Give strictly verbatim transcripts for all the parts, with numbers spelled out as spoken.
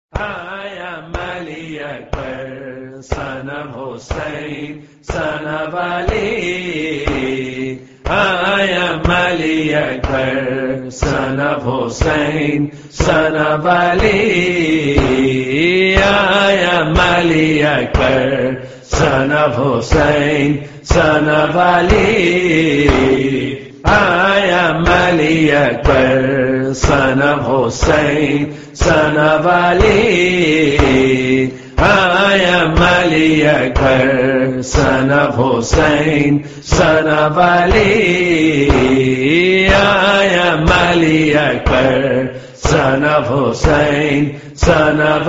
I am Ali Akbar, son of Hussain, son of Ali. I am Ali Akbar, son of Hussain, son of Ali. I am Ali Akbar, son of Hussain, son of Ali. I am Ali Akbar, son of Hussain, son of Ali. I am Ali Akbar, son of Hussain, son of Ali. I am Ali Akbar, son of Hussain, son of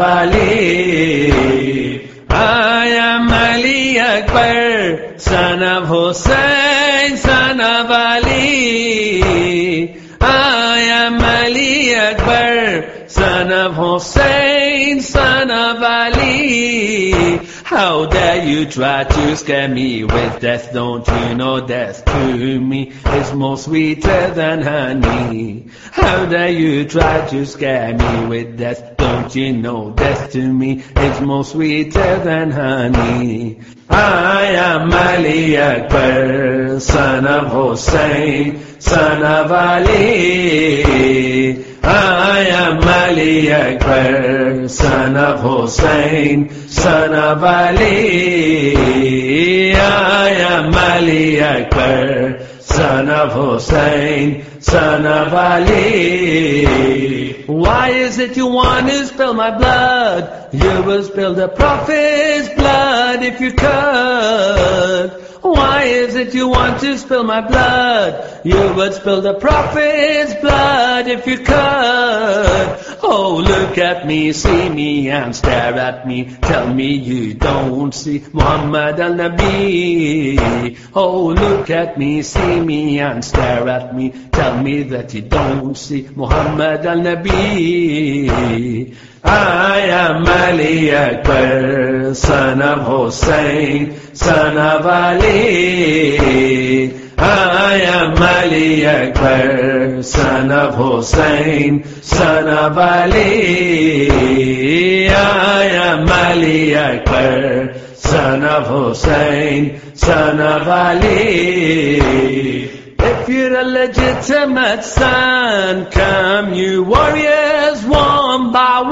Ali. I am Ali Akbar, son of Hussain, son of Ali. I am Ali Akbar, son of Hussain, son of Ali. How dare you try to scare me with death? Don't you know death to me is more sweeter than honey? How dare you try to scare me with death? Don't you know death to me is more sweeter than honey? I am Ali Akbar, son of Hussain, son of Ali. I am Ali Akbar, son of Hussain, son of Ali. I am Ali Akbar, son of Hussain, son of Ali. Why is it you want to spill my blood? You will spill the Prophet's blood if you could. Why is it you want to spill my blood? You would spill the Prophet's blood if you could. Oh, look at me, see me and stare at me. Tell me you don't see Muhammad al-Nabi. Oh, look at me, see me and stare at me. Tell me that you don't see Muhammad al-Nabi. I am Ali Akbar, son of Hussain, son of Ali. I am Ali Akbar, son of Hussain, son of Ali. I am Ali Akbar, son of Hussain, son of Ali. If you're a legitimate son, come you warriors one by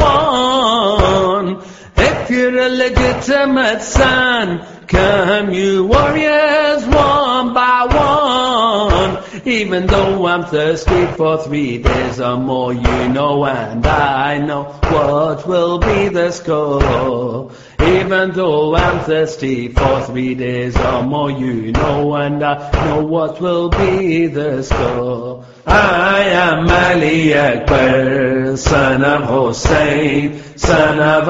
one. If you're a legitimate son, come you warriors one by one. Even though I'm thirsty for three days or more, you know and I know what will be the score. Even though I'm thirsty for three days or more, you know and I know what will be the score. I am Ali Akbar, son of Hussain, son of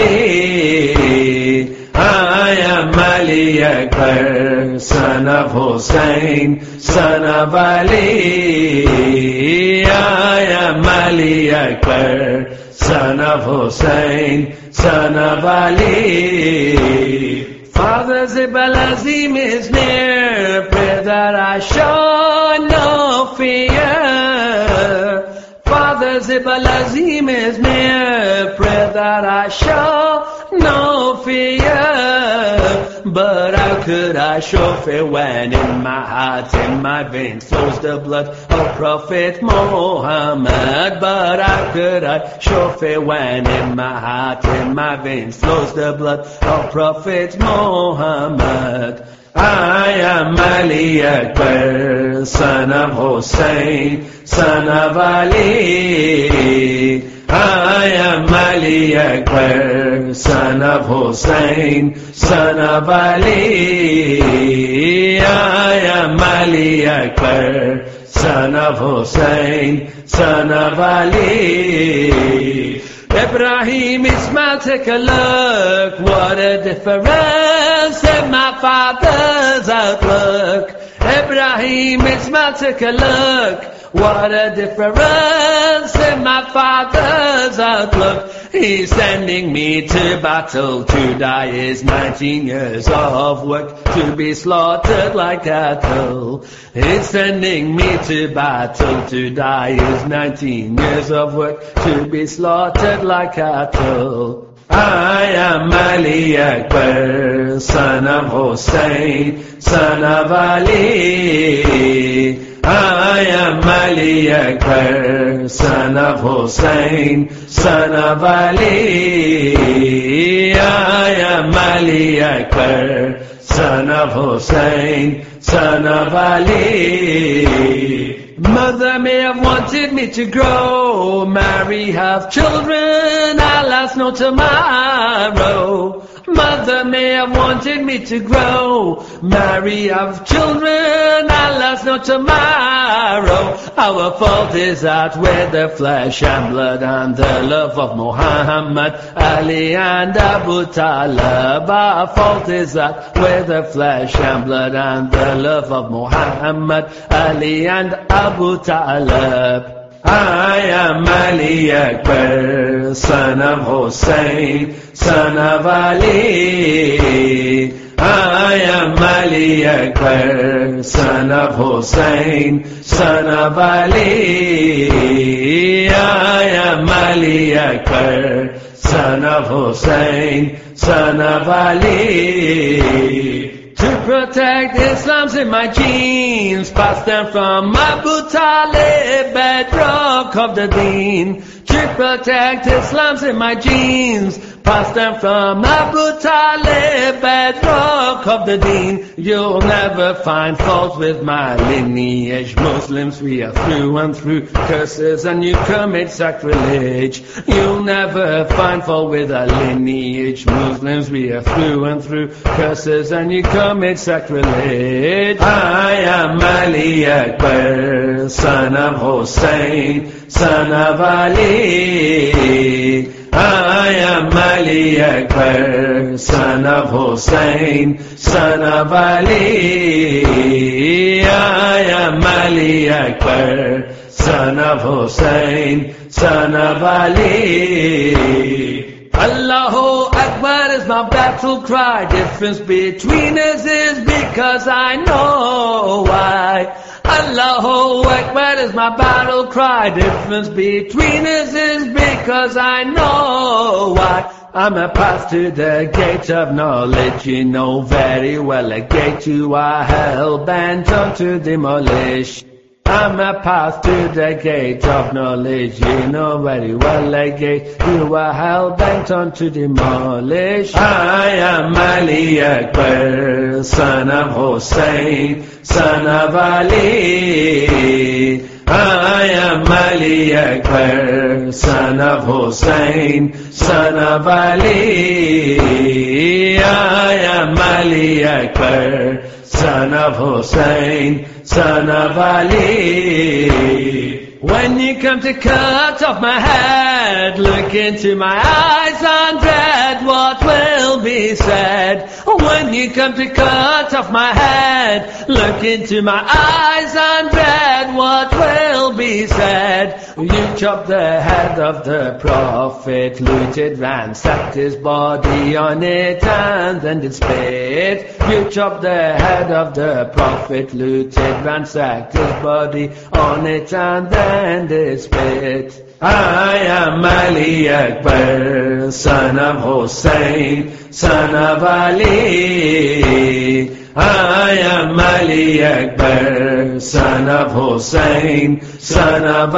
Ali. I am Ali Akbar, son of Hussain, son of Ali. I am Ali Akbar, son of Hussain, son of Ali. Father Zib al-Azim is near, pray that I show no fear. Father Zib al-Azim is near, pray that I show no fear. But how could I show fear when in my heart, in my veins flows the blood of Prophet Muhammad? But how could I show fear when in my heart, in my veins flows the blood of Prophet Muhammad? I am Ali Akbar, son of Hussain, son of Ali. I am Ali Akbar, son of Hussain, son of Ali. I am Ali Akbar, son of Hussain, son of Ali. Ibrahim Ismail, take a look, what a difference in my father's outlook. Ibrahim Ismail, take a look, what a difference in my father's outlook. He's sending me to battle to die is nineteen years of work to be slaughtered like cattle. He's sending me to battle to die is nineteen years of work to be slaughtered like cattle. I am Ali Akbar, son of Hussein, son of Ali. I am Ali Akbar, son of Hussein, son of Ali. I am Ali Akbar, son of Hussein, son of Ali. Mother may have wanted me to grow, marry, have children, alas no tomorrow. Mother may have wanted me to grow, marry, have children, alas no tomorrow. Our fault is that we're the flesh and blood and the love of Muhammad, Ali and Abu Talib. Our fault is that we're the flesh and blood and the love of Muhammad, Ali and Abu Talib. I am Ali Akbar, son of Hussein, son of Ali. I am Ali Akbar, son of Hussein, son of Ali. I am Ali Akbar, son of Hussein, son of Ali. To protect Islam's in my genes, passed down from Abu Talib, bedrock of the deen. To protect Islam's in my genes, passed down from Abu Talib, bedrock of the deen. You'll never find fault with my lineage. Muslims, we are through and through curses and you commit sacrilege. You'll never find fault with our lineage. Muslims, we are through and through curses and you commit sacrilege. I am Ali Akbar, son of Hussein, son of Ali. I am Ali Akbar, son of Hussein, son of Ali. I am Ali Akbar, son of Hussein, son of Ali. Allahu Akbar is my battle cry. Difference between us is because I know why. Allahu Akbar is my battle cry. Difference between us is because I know why. I'm a path to the gate of knowledge, you know very well, a gate to our hell bent on to demolish. I'm a path to the gate of knowledge, you know very well, a gate to our hell bent on to demolish. I am Ali Akbar, son of Hussein, son of Ali. I am Ali Akbar, son of Hussein, son of Ali. I am Ali Akbar, son of Hussein, son of Ali. When you come to cut off my head, look into my eyes and dread what will be said. When you come to cut off my head, look into my eyes and dread what will be said. You chopped the head of the prophet, looted, ransacked his body on it and then did spit. You chopped the head of the prophet, looted, ransacked his body on it and then did spit. I am Ali Akbar, son of Hussein, son of Ali. I am Ali Akbar, son of Hussein, son of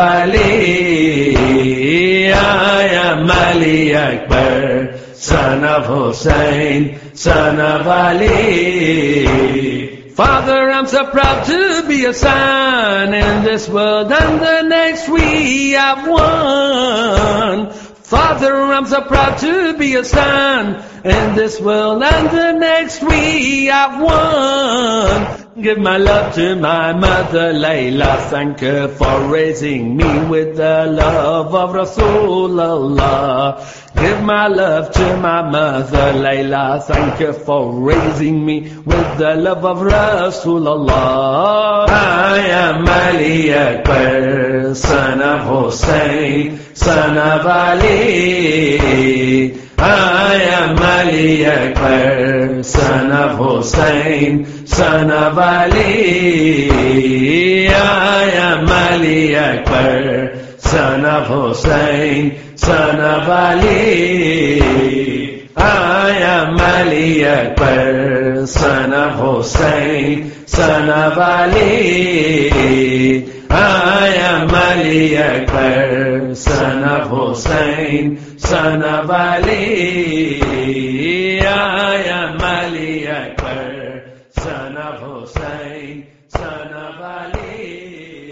Ali. I am Ali Akbar, son of Hussein, son of Ali. Father, I'm so proud to be a son. In this world and the next we have won. Father, I'm so proud to be a son. In this world and the next we have won. Give my love to my mother Layla, thank her for raising me with the love of Rasulullah. Give my love to my mother Layla, thank her for raising me with the love of Rasulullah. I am Ali Akbar, son of Hussein, son of Ali. I am Ali Akbar, son of Hussein, son of Ali. I am Ali Akbar, son of Hussein, son of Ali. I am Ali Akbar, son of Hussein, son of Ali. I am Ali Akbar, son of Hussein, son of Ali. I am Ali Akbar, son of Hussein, son of Ali.